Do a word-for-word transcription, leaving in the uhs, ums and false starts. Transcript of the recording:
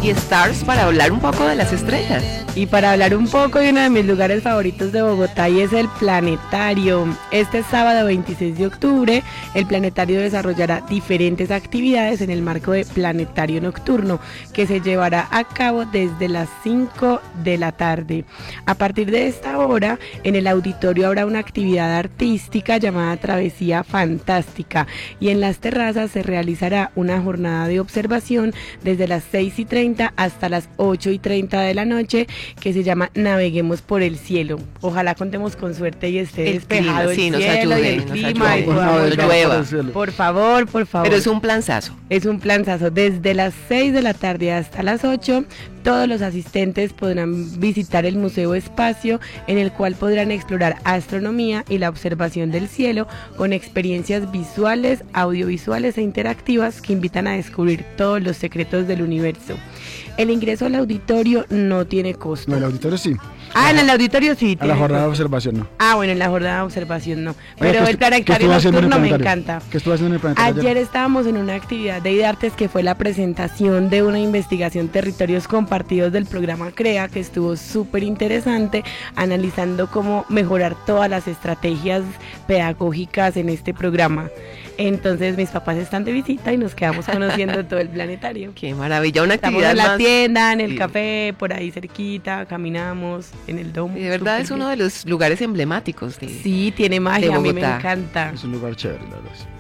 y Stars para hablar un poco de las estrellas. Y para hablar un poco de uno de mis lugares favoritos de Bogotá, y es el Planetario. Este sábado veintiséis de octubre, el Planetario desarrollará diferentes actividades en el marco de Planetario Nocturno, que se llevará a cabo desde las cinco de la tarde. A partir de esta hora, en el auditorio habrá una actividad artística llamada Travesía Fantástica, y en las terrazas se realizará una jornada de observación desde las seis y treinta hasta las ocho y treinta de la noche, que se llama Naveguemos por el Cielo. Ojalá contemos con suerte y esté El despejado clima, sí, el nos cielo ayude, y el nos clima ayude. y podamos No llueva. Por favor, por favor. Pero es un planzazo. Es un planzazo. Desde las seis de la tarde hasta las ocho, todos los asistentes podrán visitar el Museo Espacio, en el cual podrán explorar astronomía y la observación del cielo con experiencias visuales, audiovisuales e interactivas que invitan a descubrir todos los secretos del universo. El ingreso al auditorio no tiene costo. No, el auditorio sí. Ah, en el auditorio sí. A la jornada de costo. observación no. Ah, bueno, en la jornada de observación no. Pero Oye, ¿qué el estu- qué Planetario estuvo haciendo en el Nocturno me planetario? encanta. ¿Qué estuvo haciendo en el planetario Ayer estábamos en una actividad de IDARTES que fue la presentación de una investigación Territorios Compartidos del programa CREA, que estuvo súper interesante, analizando cómo mejorar todas las estrategias pedagógicas en este programa. Entonces mis papás están de visita y nos quedamos conociendo todo el planetario. Qué maravilla, una Estamos actividad en la más. tienda, en el Sí. café, por ahí cerquita, caminamos en el domo. Y de verdad súper es uno bien. de los lugares emblemáticos de, Sí, tiene magia, de a mí me Bogotá. encanta. Es un lugar chévere, la verdad.